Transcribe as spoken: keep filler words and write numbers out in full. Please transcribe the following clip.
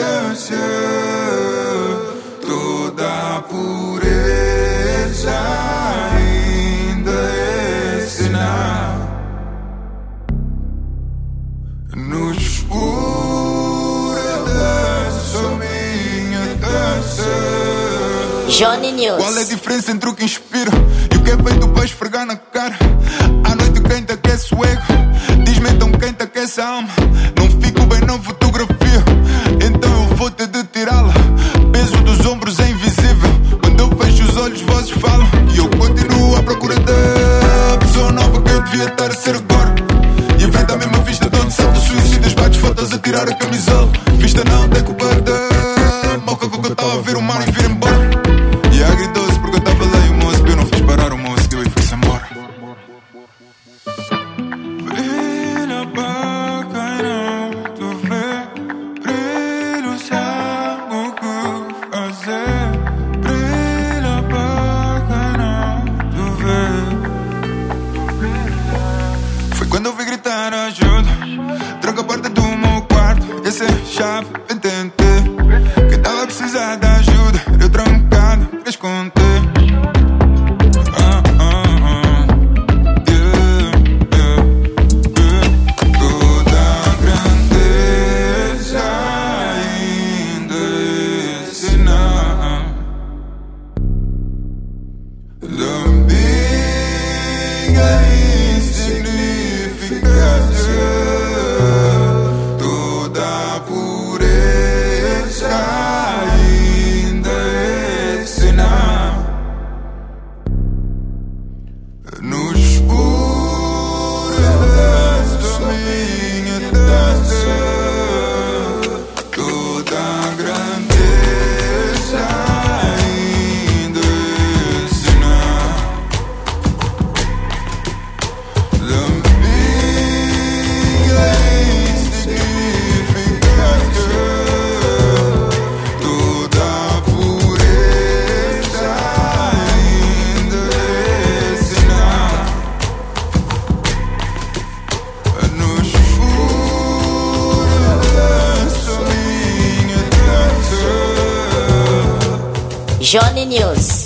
toda a pureza ainda é sinal. No escuro danço minha dança. Johnny News. Qual é a diferença entre o que inspira e o que é feito para esfregar na cara? À noite quem te aquece o ego, diz-me então quem te aquece a alma. Não fico bem na fotografia, então eu vou ter de tirá-la. Peso dos ombros é invisível, quando eu fecho os olhos vozes falam. E eu continuo à procura da pessoa nova que eu devia estar a ser agora. E enfrenta a mesma vista de onde salta suicidas, bates fotos a tirar a camisola. Vista não tem culpa da moca com que eu estava a ver o mar e vir embora. E a gritou-se porque eu estava lá e o moço eu não fiz parar o moço, deu e foi-se embora. Brilha para quem não te vê, brilho sabe o que fazer. Brilha para quem não te vê. Foi quando eu vi gritar ajuda, tranca a porta do meu quarto, essa é a chave, entender que estava a precisar de ajuda. Eu trancado pra esconder. Ah, ah, ah. Yeah, yeah, yeah. Toda a grandeza ainda é sinal da minha insignificância. Toda a pureza ainda é sinal. No escuro danço minha dança. Toda a grandeza ainda é sinal da minha insignificância. Toda a pureza ainda é sinal. No escuro danço minha dança. Johnny News.